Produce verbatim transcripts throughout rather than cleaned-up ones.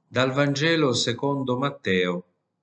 Dal Vangelo secondo Matteo.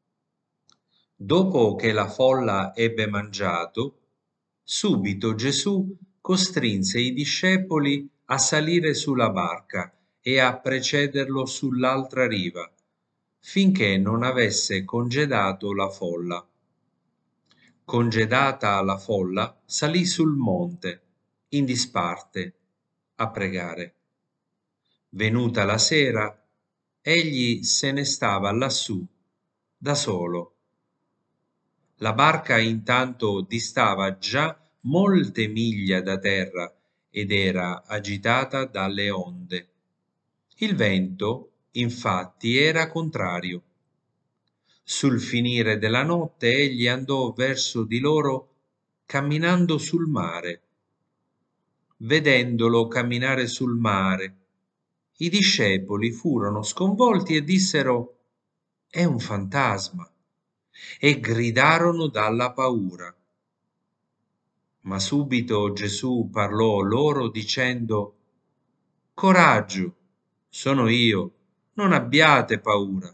Dopo che la folla ebbe mangiato, subito Gesù costrinse i discepoli a salire sulla barca e a precederlo sull'altra riva, finché non avesse congedato la folla. Congedata la folla, salì sul monte, in disparte, a pregare. Venuta la sera, egli se ne stava lassù, da solo. La barca intanto distava già molte miglia da terra ed era agitata dalle onde. Il vento, infatti, era contrario. Sul finire della notte egli andò verso di loro camminando sul mare. Vedendolo camminare sul mare, i discepoli furono sconvolti e dissero: «È un fantasma», e gridarono dalla paura. Ma subito Gesù parlò loro dicendo: «Coraggio, sono io, non abbiate paura».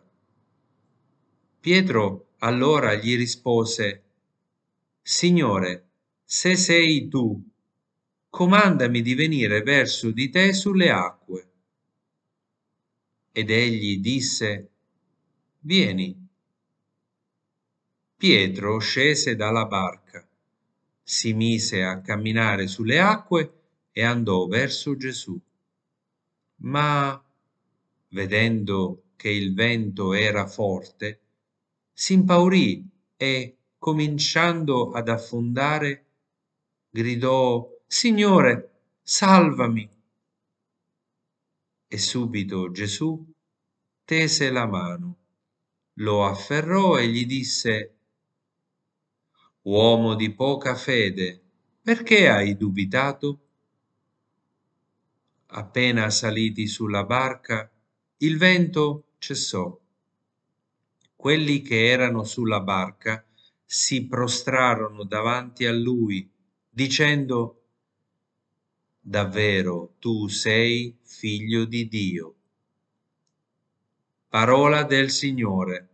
Pietro allora gli rispose: «Signore, se sei tu, comandami di venire verso di te sulle acque». Ed egli disse: «Vieni». Pietro scese dalla barca, si mise a camminare sulle acque e andò verso Gesù. Ma, vedendo che il vento era forte, si impaurì e, cominciando ad affondare, gridò: «Signore, salvami!» E subito Gesù tese la mano, lo afferrò e gli disse: «Uomo di poca fede, perché hai dubitato?» Appena saliti sulla barca, il vento cessò. Quelli che erano sulla barca si prostrarono davanti a lui, dicendo: «Davvero tu sei figlio di Dio». Parola del Signore.